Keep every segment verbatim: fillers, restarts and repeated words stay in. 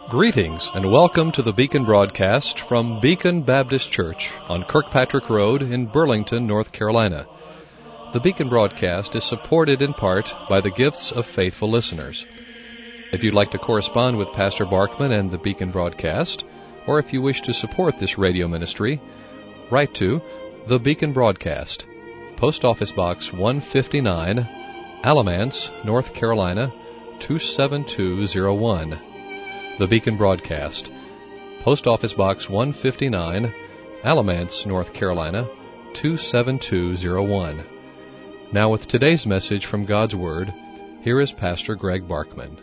Greetings and welcome to the Beacon broadcast from Beacon Baptist Church on Kirkpatrick Road in Burlington, North Carolina. The Beacon broadcast is supported in part by the gifts of faithful listeners. If you'd like to correspond with Pastor Barkman and the Beacon broadcast, or if you wish to support this radio ministry, write to The Beacon Broadcast, Post Office Box one fifty-nine, Alamance, North Carolina two seven two zero one. The Beacon Broadcast, Post Office Box one fifty-nine, Alamance, North Carolina two seven two zero one. Now with today's message from God's Word, here is Pastor Greg Barkman.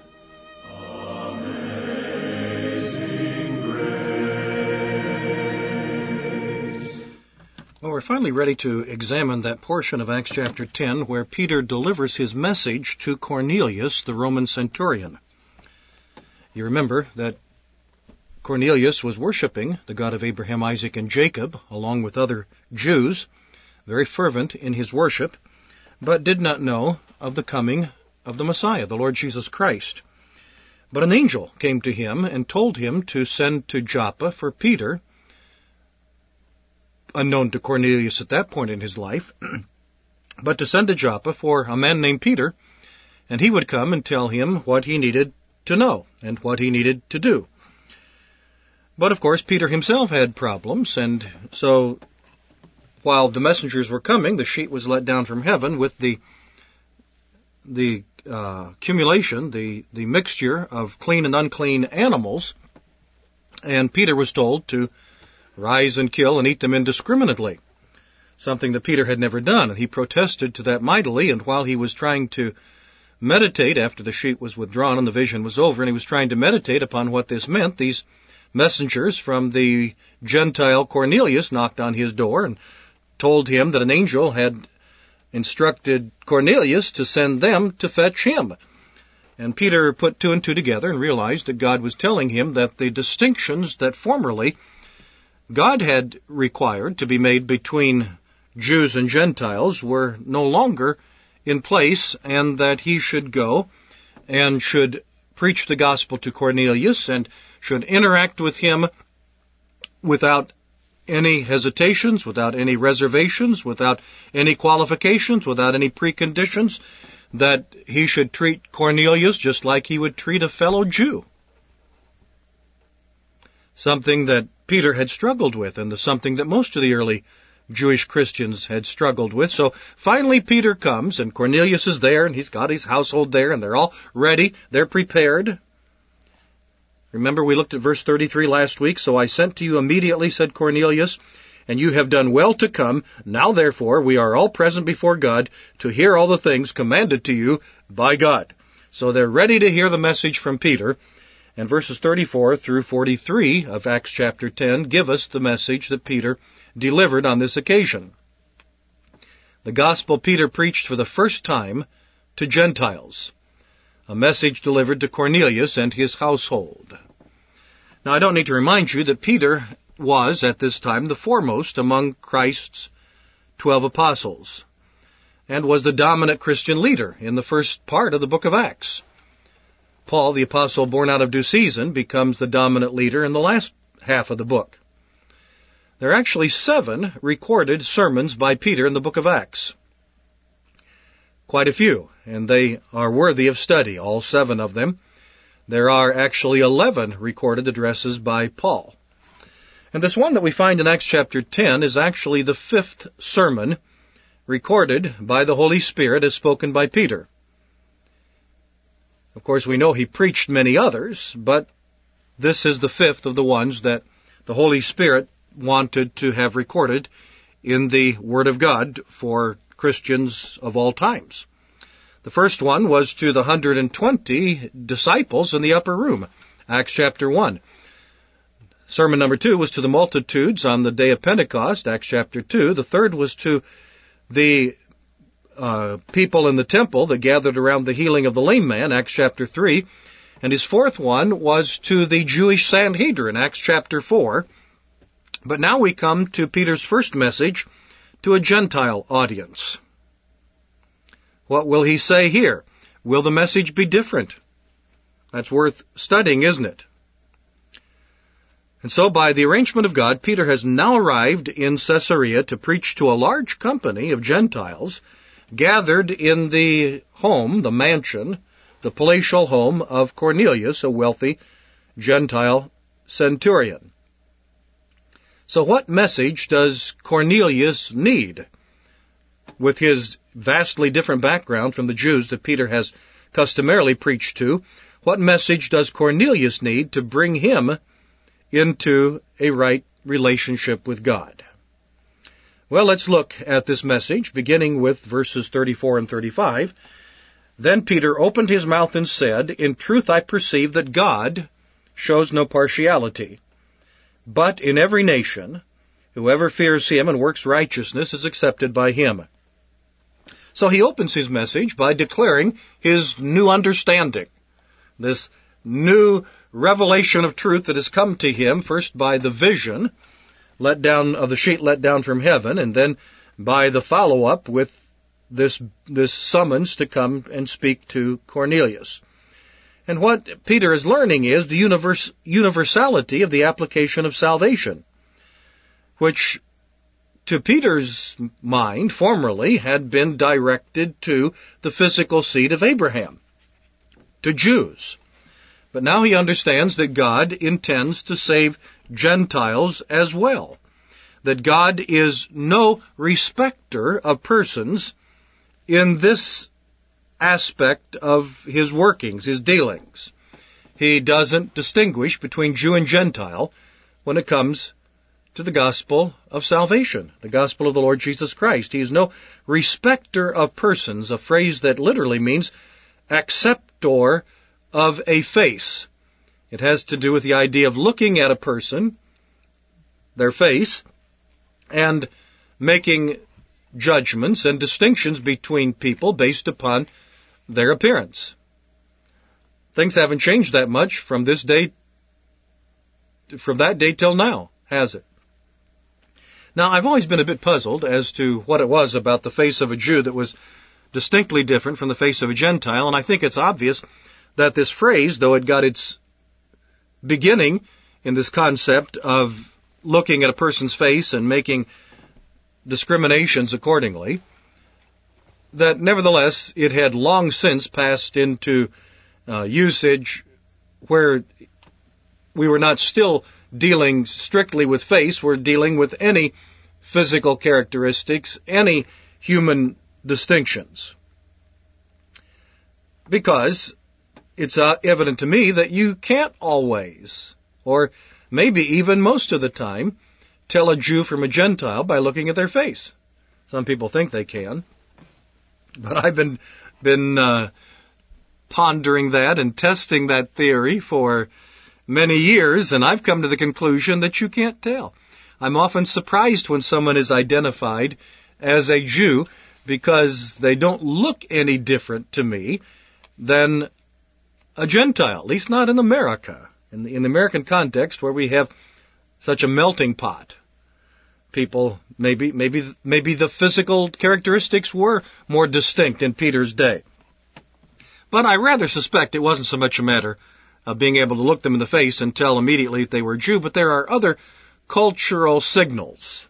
Well, we're finally ready to examine that portion of Acts chapter ten where Peter delivers his message to Cornelius, the Roman centurion. You remember that Cornelius was worshiping the God of Abraham, Isaac, and Jacob, along with other Jews, very fervent in his worship, but did not know of the coming of the Messiah, the Lord Jesus Christ. But an angel came to him and told him to send to Joppa for Peter, unknown to Cornelius at that point in his life, but to send to Joppa for a man named Peter, and he would come and tell him what he needed to know and what he needed to do. But of course, Peter himself had problems, and so while the messengers were coming, the sheet was let down from heaven with the the uh, accumulation, the, the mixture of clean and unclean animals, and Peter was told to rise and kill and eat them indiscriminately, something that Peter had never done, and he protested to that mightily, and while he was trying to meditate after the sheet was withdrawn and the vision was over, and he was trying to meditate upon what this meant, these messengers from the Gentile Cornelius knocked on his door and told him that an angel had instructed Cornelius to send them to fetch him. And Peter put two and two together and realized that God was telling him that the distinctions that formerly God had required to be made between Jews and Gentiles were no longer in place, and that he should go and should preach the gospel to Cornelius and should interact with him without any hesitations, without any reservations, without any qualifications, without any preconditions, that he should treat Cornelius just like he would treat a fellow Jew. Something that Peter had struggled with, and something that most of the early Jewish Christians had struggled with. So finally Peter comes, and Cornelius is there, and he's got his household there, and they're all ready, they're prepared. Remember, we looked at verse thirty-three last week. So I sent to you immediately, said Cornelius, and you have done well to come. Now therefore we are all present before God to hear all the things commanded to you by God. So they're ready to hear the message from Peter. And verses thirty-four through forty-three of Acts chapter ten give us the message that Peter delivered on this occasion. The gospel Peter preached for the first time to Gentiles, a message delivered to Cornelius and his household. Now, I don't need to remind you that Peter was, at this time, the foremost among Christ's twelve apostles, and was the dominant Christian leader in the first part of the book of Acts. Paul, the apostle born out of due season, becomes the dominant leader in the last half of the book. There are actually seven recorded sermons by Peter in the book of Acts. Quite a few, and they are worthy of study, all seven of them. There are actually eleven recorded addresses by Paul. And this one that we find in Acts chapter ten is actually the fifth sermon recorded by the Holy Spirit as spoken by Peter. Of course, we know he preached many others, but this is the fifth of the ones that the Holy Spirit wanted to have recorded in the Word of God for Christians of all times. The first one was to the one hundred twenty disciples in the upper room, Acts chapter one. Sermon number two was to the multitudes on the day of Pentecost, Acts chapter two. The third was to the uh, people in the temple that gathered around the healing of the lame man, Acts chapter three. And his fourth one was to the Jewish Sanhedrin, Acts chapter four. But now we come to Peter's first message to a Gentile audience. What will he say here? Will the message be different? That's worth studying, isn't it? And so by the arrangement of God, Peter has now arrived in Caesarea to preach to a large company of Gentiles gathered in the home, the mansion, the palatial home of Cornelius, a wealthy Gentile centurion. So what message does Cornelius need? With his vastly different background from the Jews that Peter has customarily preached to, what message does Cornelius need to bring him into a right relationship with God? Well, let's look at this message, beginning with verses thirty-four and thirty-five. Then Peter opened his mouth and said, "In truth I perceive that God shows no partiality, but in every nation, whoever fears him and works righteousness is accepted by him." So he opens his message by declaring his new understanding, this new revelation of truth that has come to him, first by the vision let down of the sheet let down from heaven, and then by the follow-up with this this summons to come and speak to Cornelius. And what Peter is learning is the universe, universality of the application of salvation, which to Peter's mind formerly had been directed to the physical seed of Abraham, to Jews. But now he understands that God intends to save Gentiles as well, that God is no respecter of persons in this aspect of his workings, his dealings. He doesn't distinguish between Jew and Gentile when it comes to the gospel of salvation, the gospel of the Lord Jesus Christ. He is no respecter of persons, a phrase that literally means acceptor of a face. It has to do with the idea of looking at a person, their face, and making judgments and distinctions between people based upon their appearance. Things haven't changed that much from this day, from that day till now, has it? Now, I've always been a bit puzzled as to what it was about the face of a Jew that was distinctly different from the face of a Gentile, and I think it's obvious that this phrase, though it got its beginning in this concept of looking at a person's face and making discriminations accordingly, that nevertheless it had long since passed into uh, usage where we were not still dealing strictly with face, we're dealing with any physical characteristics, any human distinctions. Because it's uh, evident to me that you can't always, or maybe even most of the time, tell a Jew from a Gentile by looking at their face. Some people think they can. But I've been been uh, pondering that and testing that theory for many years, and I've come to the conclusion that you can't tell. I'm often surprised when someone is identified as a Jew because they don't look any different to me than a Gentile, at least not in America. In the, in the American context where we have such a melting pot. People, maybe, maybe, maybe the physical characteristics were more distinct in Peter's day. But I rather suspect it wasn't so much a matter of being able to look them in the face and tell immediately that they were Jew, but there are other cultural signals.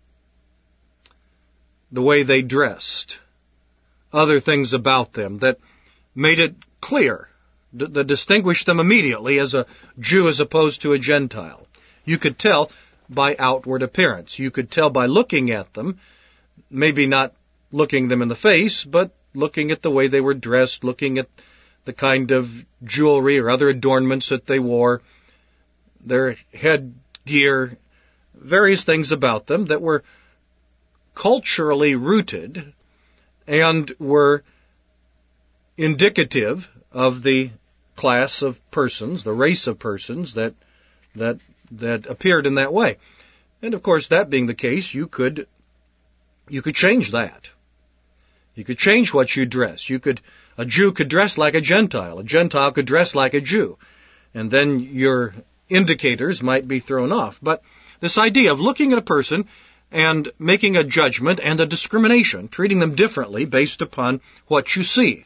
The way they dressed, other things about them that made it clear, that distinguished them immediately as a Jew as opposed to a Gentile. You could tell by outward appearance. You could tell by looking at them, maybe not looking them in the face, but looking at the way they were dressed, looking at the kind of jewelry or other adornments that they wore, their headgear, various things about them that were culturally rooted and were indicative of the class of persons, the race of persons that that that appeared in that way. And of course, that being the case, you could you could change that. You could change what you dress. You could a Jew could dress like a Gentile. A Gentile could dress like a Jew. And then your indicators might be thrown off. But this idea of looking at a person and making a judgment and a discrimination, treating them differently based upon what you see.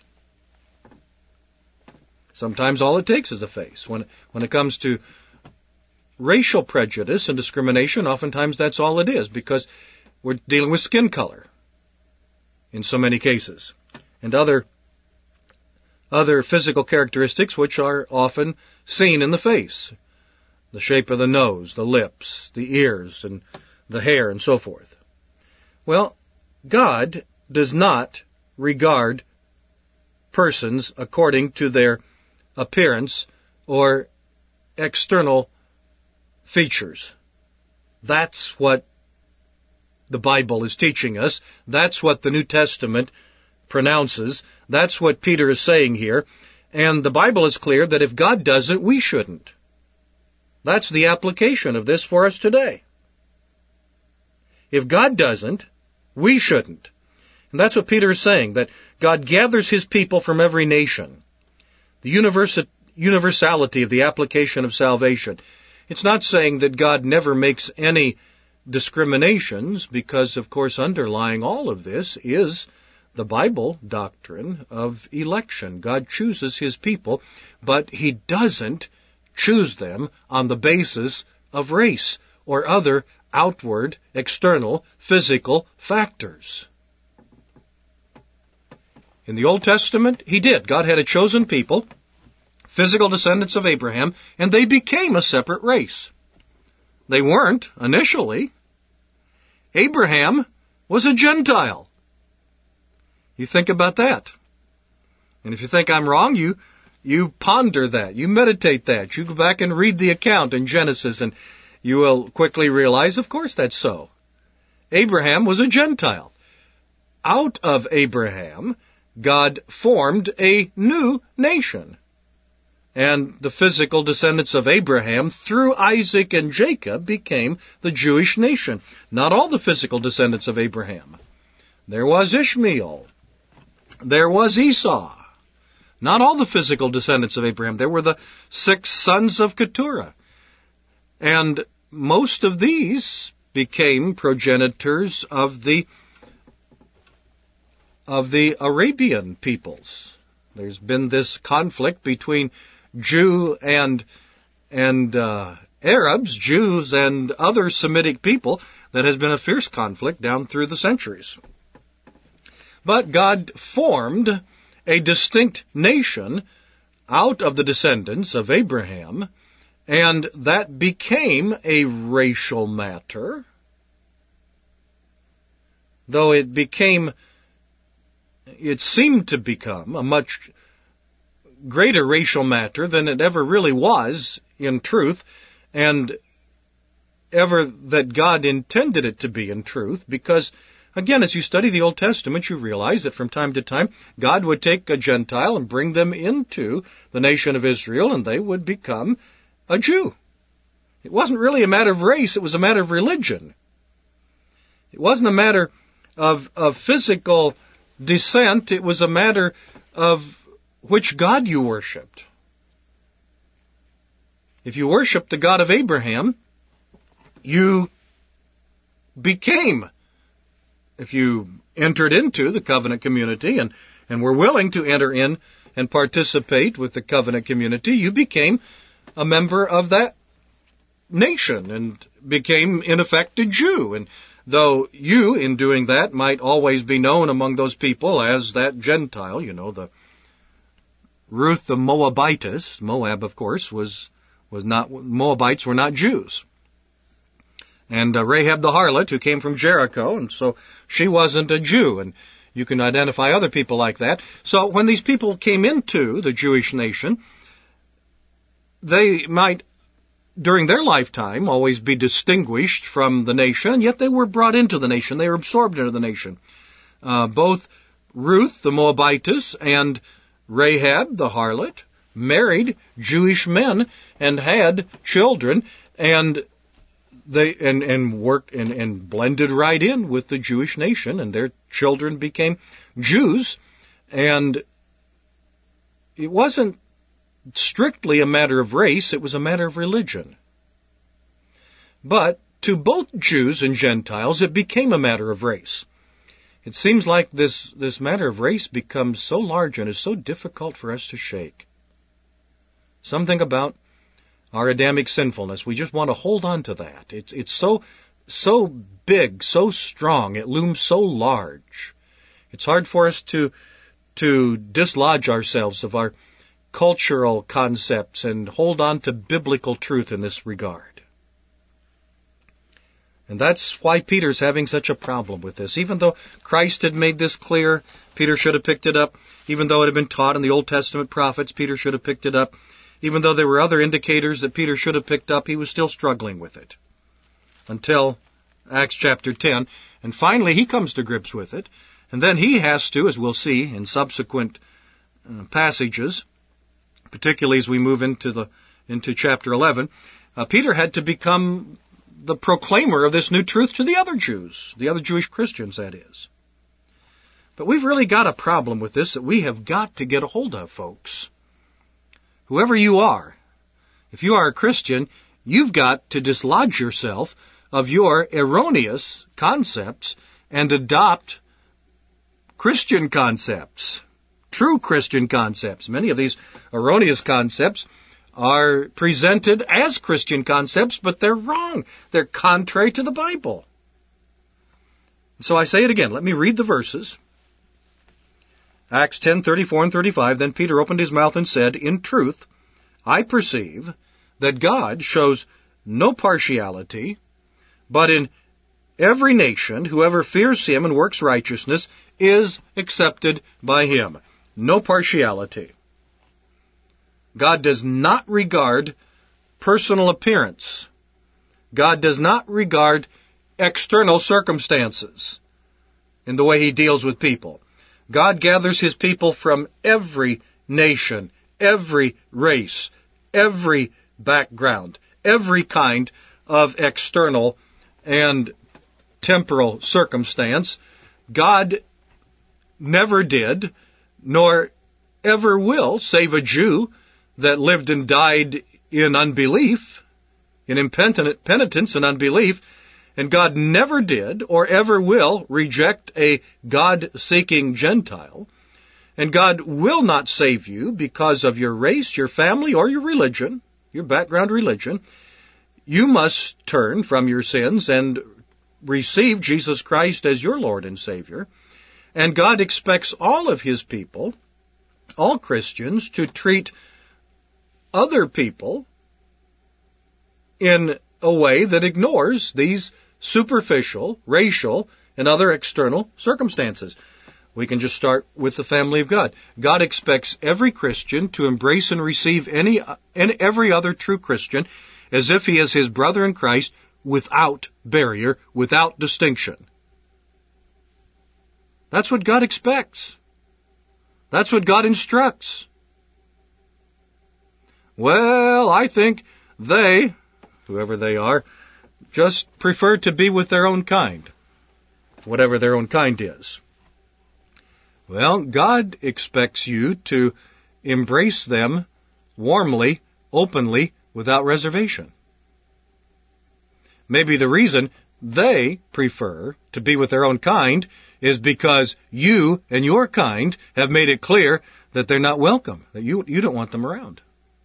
Sometimes all it takes is a face. When when it comes to racial prejudice and discrimination, oftentimes that's all it is, because we're dealing with skin color in so many cases, and other other physical characteristics which are often seen in the face. The shape of the nose, the lips, the ears, and the hair, and so forth. Well, God does not regard persons according to their appearance or external features. That's what the Bible is teaching us. That's what the New Testament pronounces. That's what Peter is saying here. And the Bible is clear that if God doesn't, we shouldn't. That's the application of this for us today. If God doesn't, we shouldn't. And that's what Peter is saying, that God gathers his people from every nation. The universa- universality of the application of salvation. It's not saying that God never makes any discriminations, because, of course, underlying all of this is the Bible doctrine of election. God chooses his people, but he doesn't choose them on the basis of race or other outward, external, physical factors. In the Old Testament, he did. God had a chosen people, physical descendants of Abraham, and they became a separate race. They weren't initially. Abraham was a Gentile. You think about that. And if you think I'm wrong, you you ponder that. You meditate that. You go back and read the account in Genesis, and you will quickly realize, of course, that's so. Abraham was a Gentile. Out of Abraham, God formed a new nation. And the physical descendants of Abraham, through Isaac and Jacob, became the Jewish nation. Not all the physical descendants of Abraham. There was Ishmael. There was Esau. Not all the physical descendants of Abraham. There were the six sons of Keturah. And most of these became progenitors of the of the Arabian peoples. There's been this conflict between Jew and and uh, Arabs, Jews and other Semitic people, that has been a fierce conflict down through the centuries. But God formed a distinct nation out of the descendants of Abraham, and that became a racial matter, though it became, it seemed to become a much greater racial matter than it ever really was in truth, and ever that God intended it to be in truth, because again, as you study the Old Testament, you realize that from time to time, God would take a Gentile and bring them into the nation of Israel, and they would become a Jew. It wasn't really a matter of race, it was a matter of religion. It wasn't a matter of, of physical descent, it was a matter of which God you worshipped. If you worshiped the God of Abraham, you became, if you entered into the covenant community and, and were willing to enter in and participate with the covenant community, you became a member of that nation and became, in effect, a Jew. And though you, in doing that, might always be known among those people as that Gentile, you know, the Ruth the Moabitess, Moab, of course, was was not, Moabites were not Jews. And uh, Rahab the harlot, who came from Jericho, and so she wasn't a Jew, and you can identify other people like that. So when these people came into the Jewish nation, they might, during their lifetime, always be distinguished from the nation, yet they were brought into the nation, they were absorbed into the nation. Uh, both Ruth the Moabitess and Rahab the harlot married Jewish men and had children, and they and and worked and, and blended right in with the Jewish nation, and their children became Jews. And it wasn't strictly a matter of race, it was a matter of religion. But to both Jews and Gentiles, it became a matter of race. It seems like this, this matter of race becomes so large and is so difficult for us to shake. Something about our Adamic sinfulness. We just want to hold on to that. It's, it's so, so big, so strong. It looms so large. It's hard for us to, to dislodge ourselves of our cultural concepts and hold on to biblical truth in this regard. And that's why Peter's having such a problem with this. Even though Christ had made this clear, Peter should have picked it up. Even though it had been taught in the Old Testament prophets, Peter should have picked it up. Even though there were other indicators that Peter should have picked up, he was still struggling with it. Until Acts chapter ten. And finally he comes to grips with it. And then he has to, as we'll see in subsequent uh, passages, particularly as we move into the into chapter eleven, uh, Peter had to become the proclaimer of this new truth to the other Jews, the other Jewish Christians, that is. But we've really got a problem with this that we have got to get a hold of, folks. Whoever you are, if you are a Christian, you've got to dislodge yourself of your erroneous concepts and adopt Christian concepts, true Christian concepts. Many of these erroneous concepts are presented as Christian concepts, but they're wrong. They're contrary to the Bible. So I say it again. Let me read the verses. Acts ten, thirty-four and thirty-five, Then Peter opened his mouth and said, In truth, I perceive that God shows no partiality, but in every nation, whoever fears him and works righteousness is accepted by him. No partiality. God does not regard personal appearance. God does not regard external circumstances in the way he deals with people. God gathers his people from every nation, every race, every background, every kind of external and temporal circumstance. God never did, nor ever will, save a Jew that lived and died in unbelief, in impenitent penitence and unbelief, and God never did or ever will reject a God-seeking Gentile, and God will not save you because of your race, your family, or your religion, your background religion. You must turn from your sins and receive Jesus Christ as your Lord and Savior, and God expects all of his people, all Christians, to treat other people in a way that ignores these superficial, racial, and other external circumstances. We can just start with the family of God. God expects every Christian to embrace and receive any and every other true Christian as if he is his brother in Christ, without barrier, without distinction. That's what God expects. That's what God instructs. Well, I think they, whoever they are, just prefer to be with their own kind, whatever their own kind is. Well, God expects you to embrace them warmly, openly, without reservation. Maybe the reason they prefer to be with their own kind is because you and your kind have made it clear that they're not welcome, that you, you don't want them around.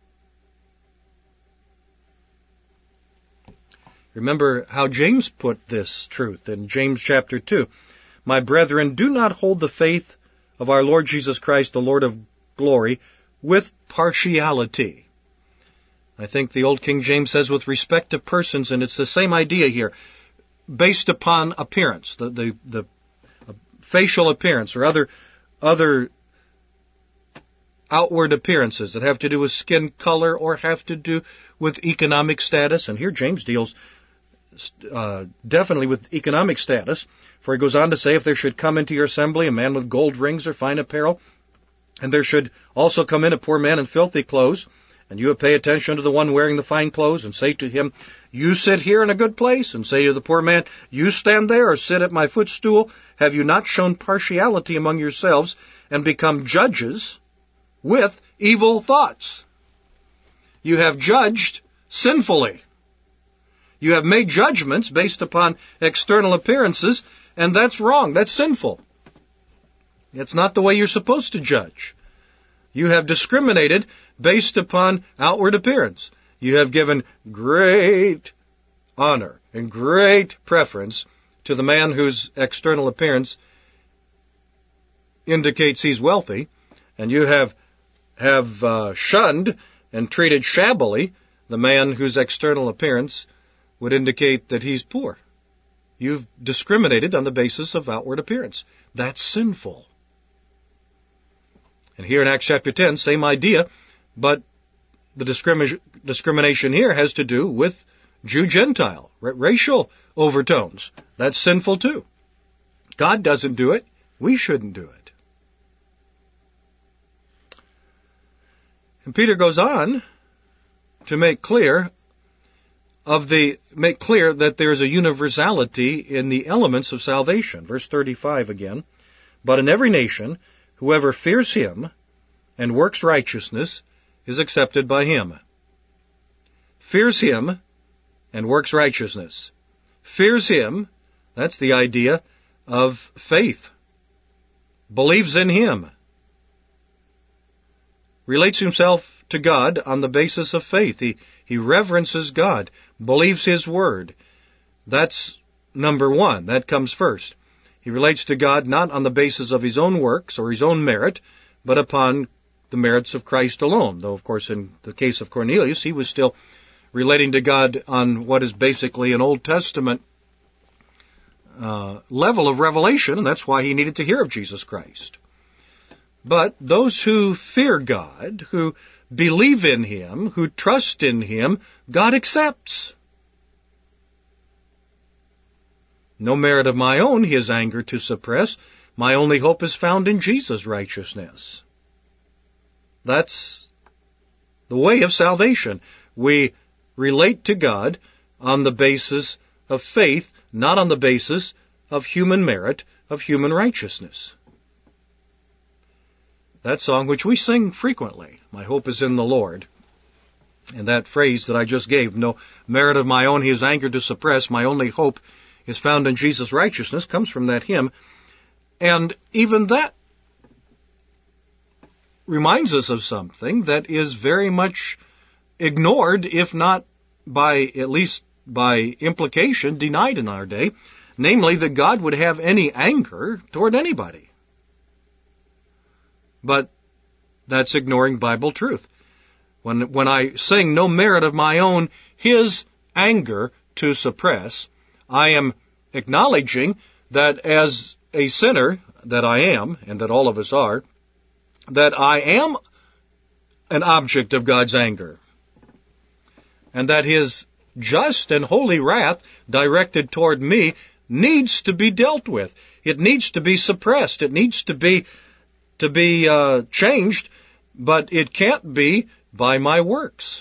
Remember how James put this truth in James chapter two. My brethren, do not hold the faith of our Lord Jesus Christ, the Lord of glory, with partiality. I think the old King James says with respect to persons, and it's the same idea here, based upon appearance, the, the, the facial appearance or other, other outward appearances that have to do with skin color or have to do with economic status. And here James deals Uh, definitely with economic status, for he goes on to say, if there should come into your assembly a man with gold rings or fine apparel, and there should also come in a poor man in filthy clothes, and you would pay attention to the one wearing the fine clothes, and say to him, you sit here in a good place, and say to the poor man, you stand there or sit at my footstool, have you not shown partiality among yourselves, and become judges with evil thoughts? You have judged sinfully. You have made judgments based upon external appearances, and that's wrong. That's sinful. It's not the way you're supposed to judge. You have discriminated based upon outward appearance. you have given great honor and great preference to the man whose external appearance indicates he's wealthy, and you have have uh, shunned and treated shabbily the man whose external appearance would indicate that he's poor. You've discriminated on the basis of outward appearance. That's sinful. And here in Acts chapter ten, same idea, but the discrimi- discrimination here has to do with Jew-Gentile, r- racial overtones. That's sinful too. God doesn't do it. We shouldn't do it. And Peter goes on to make clear of the make clear that there is a universality in the elements of salvation. Verse thirty-five again. But in every nation, whoever fears him and works righteousness is accepted by him. Fears him and works righteousness. Fears him, that's the idea of faith. Believes in him. Relates himself to God on the basis of faith. He, he reverences God, believes his word. That's number one. That comes first. He relates to God not on the basis of his own works or his own merit, but upon the merits of Christ alone. Though, of course, in the case of Cornelius, he was still relating to God on what is basically an Old Testament uh, level of revelation, and that's why he needed to hear of Jesus Christ. But those who fear God, who believe in him, who trust in him, God accepts. No merit of my own, his anger to suppress. My only hope is found in Jesus' righteousness. That's the way of salvation. We relate to God on the basis of faith, not on the basis of human merit, of human righteousness. That song, which we sing frequently, my hope is in the Lord. And that phrase that I just gave, no merit of my own he is angered to suppress, my only hope is found in Jesus' righteousness, comes from that hymn. And even that reminds us of something that is very much ignored, if not by, at least by implication, denied in our day, namely that God would have any anger toward anybody. But that's ignoring Bible truth. When, when I sing no merit of my own, his anger to suppress, I am acknowledging that as a sinner that I am, and that all of us are, that I am an object of God's anger. And that his just and holy wrath directed toward me needs to be dealt with. It needs to be suppressed. It needs to be to be uh, changed, but it can't be by my works.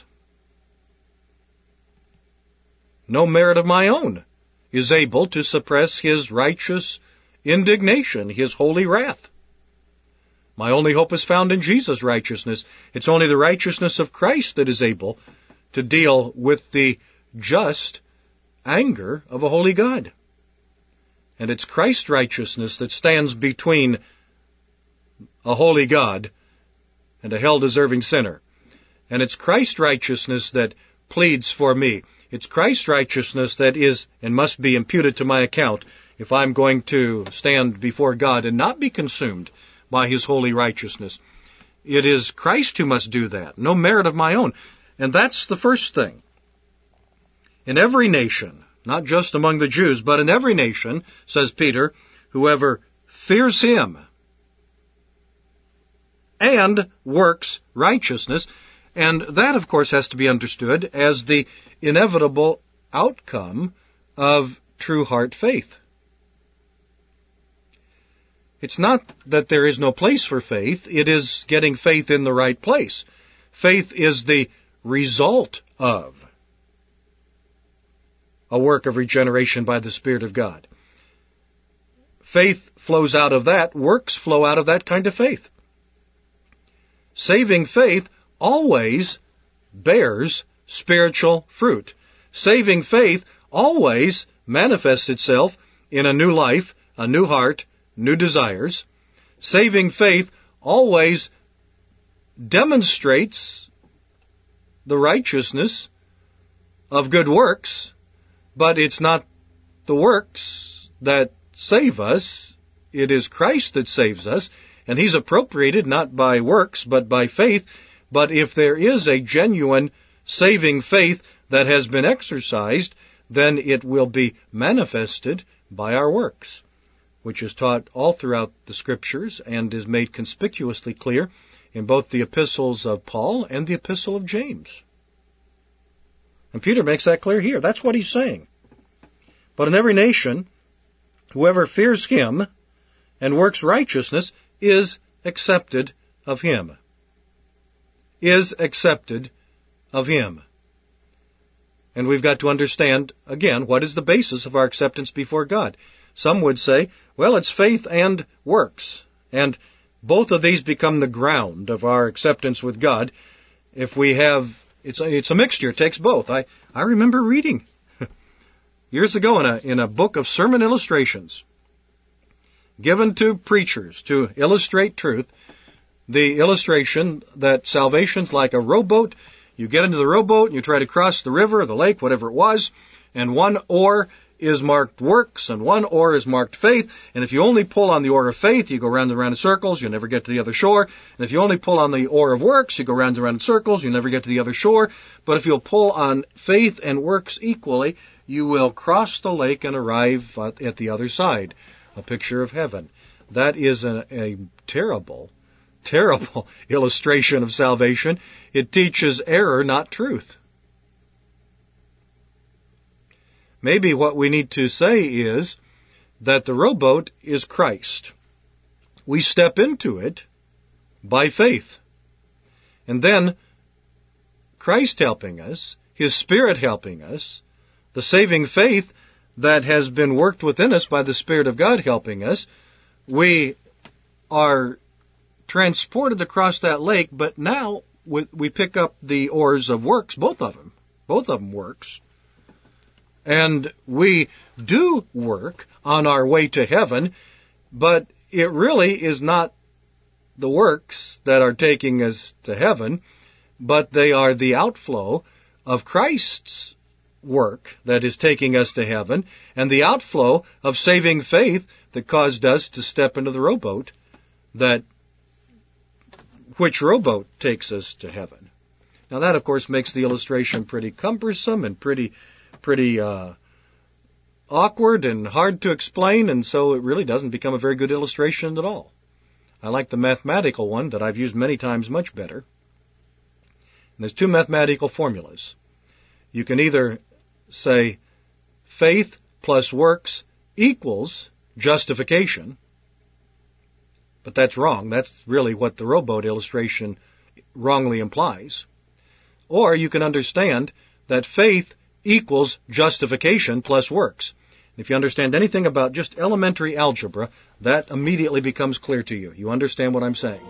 No merit of my own is able to suppress his righteous indignation, his holy wrath. My only hope is found in Jesus' righteousness. It's only the righteousness of Christ that is able to deal with the just anger of a holy God. And it's Christ's righteousness that stands between a holy God and a hell-deserving sinner. And it's Christ's righteousness that pleads for me. It's Christ's righteousness that is and must be imputed to my account if I'm going to stand before God and not be consumed by his holy righteousness. It is Christ who must do that, no merit of my own. And that's the first thing. In every nation, not just among the Jews, but in every nation, says Peter, whoever fears him and works righteousness. And that, of course, has to be understood as the inevitable outcome of true heart faith. It's not that there is no place for faith. It is getting faith in the right place. Faith is the result of a work of regeneration by the Spirit of God. Faith flows out of that. Works flow out of that kind of faith. Saving faith always bears spiritual fruit. Saving faith always manifests itself in a new life, a new heart, new desires. Saving faith always demonstrates the righteousness of good works, but it's not the works that save us. It is Christ that saves us, and He's appropriated not by works, but by faith. But if there is a genuine saving faith that has been exercised, then it will be manifested by our works, which is taught all throughout the Scriptures and is made conspicuously clear in both the epistles of Paul and the epistle of James. And Peter makes that clear here. That's what he's saying. But in every nation, whoever fears Him and works righteousness is accepted of Him. Is accepted of Him. And we've got to understand, again, what is the basis of our acceptance before God. Some would say, well, it's faith and works. And both of these become the ground of our acceptance with God. If we have, it's a, it's a mixture. It takes both. I, I remember reading years ago in a, in a book of sermon illustrations given to preachers to illustrate truth, the illustration that salvation's like a rowboat. You get into the rowboat and you try to cross the river or the lake, whatever it was, and one oar is marked works and one oar is marked faith. And if you only pull on the oar of faith, you go round and round in circles, you'll never get to the other shore. And if you only pull on the oar of works, you go round and round in circles, you'll never get to the other shore. But if you'll pull on faith and works equally, you will cross the lake and arrive at the other side. A picture of heaven. That is a, a terrible, terrible illustration of salvation. It teaches error, not truth. Maybe what we need to say is that the rowboat is Christ. We step into it by faith. And then Christ helping us, His Spirit helping us, the saving faith that has been worked within us by the Spirit of God helping us, we are transported across that lake, but now we pick up the oars of works, both of them. Both of them works. And we do work on our way to heaven, but it really is not the works that are taking us to heaven, but they are the outflow of Christ's work that is taking us to heaven, and the outflow of saving faith that caused us to step into the rowboat, that which rowboat takes us to heaven. Now that, of course, makes the illustration pretty cumbersome and pretty, pretty uh, awkward and hard to explain, and so it really doesn't become a very good illustration at all. I like the mathematical one that I've used many times much better. And there's two mathematical formulas. You can either say faith plus works equals justification, but that's wrong. That's really what the rowboat illustration wrongly implies. Or you can understand that faith equals justification plus works. If you understand anything about just elementary algebra, that immediately becomes clear to you. You understand what I'm saying.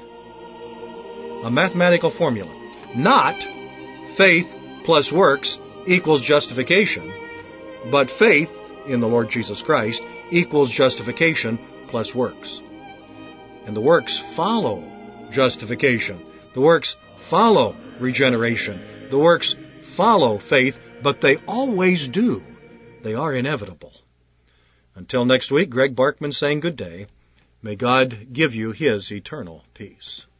A mathematical formula. Not faith plus works equals justification, but faith in the Lord Jesus Christ equals justification plus works. And the works follow justification. The works follow regeneration. The works follow faith, but they always do. They are inevitable. Until next week, Greg Barkman saying good day. May God give you His eternal peace.